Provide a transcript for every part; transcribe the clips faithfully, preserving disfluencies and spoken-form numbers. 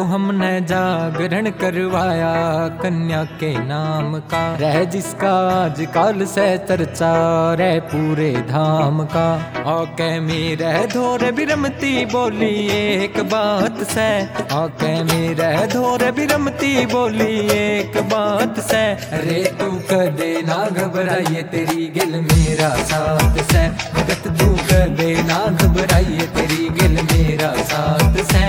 हमने जागरण करवाया कन्या के नाम का, रह जिसका आज काल से चर्चा रह पूरे धाम का। आके मेरे धोर बिरमती बोली एक बात से, आके मेरे धोर बिरमती बोली एक बात से। अरे तू कदे ना घबराइए तेरी गिल मेरा साथ से, भगत तू कदे ना घबराइए तेरी गिल मेरा साथ से।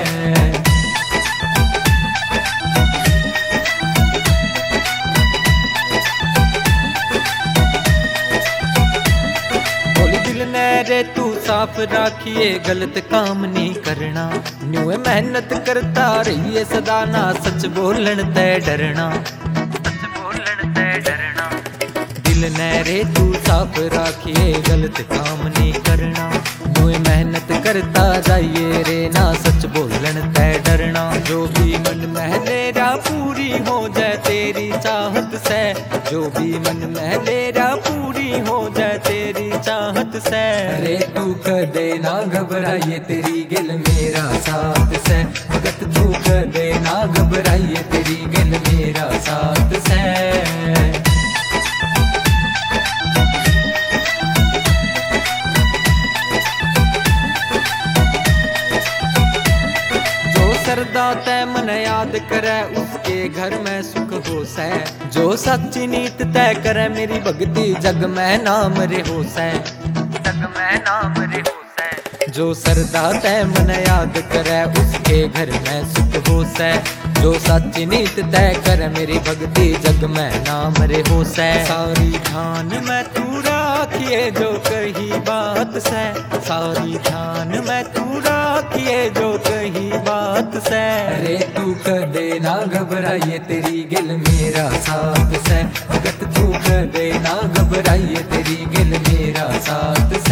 रे तू साफ राखिए गलत काम नहीं करना, न्यू मेहनत करता रहिए सदा ना सच बोलन ते डरना, सच बोलन ते डरना। दिल ने रे तू साफ राखिए गलत काम नहीं करना, न्यू मेहनत करता जाइए रे ना सच बोलन ते डरना। जो भी मन में मेरा पूरी हो जाए तेरी चाहत से, जो भी मन में मेरा पूरी हो जाए तेरी चाहत से। अरे तू कदे ना घबराइए तेरी गिल मेरा साथ से, भगत तू कदे ना घबराइए तेरी गिल मेरा साथ से। सरदा तै मन याद करे उसके घर में सुख हो सै, जो सच्ची नीत तय करे मेरी भक्ति जग में नाम रे हो सै, जग में नाम रे हो सै। जो सरदा तै मन याद करे उसके घर में सुख हो सै, जो सच्ची नीत तय करे मेरी भक्ति जग में नाम रे हो सै। सारी ध्यान में तू राखिए जो कही बात से, सारी ध्यान में तू राखिए जो कही बात से। अरे तू कदे ना घबराइए तेरी गिल मेरा साथ से, भगत तू कदे ना घबराइए तेरी गिल मेरा साथ से।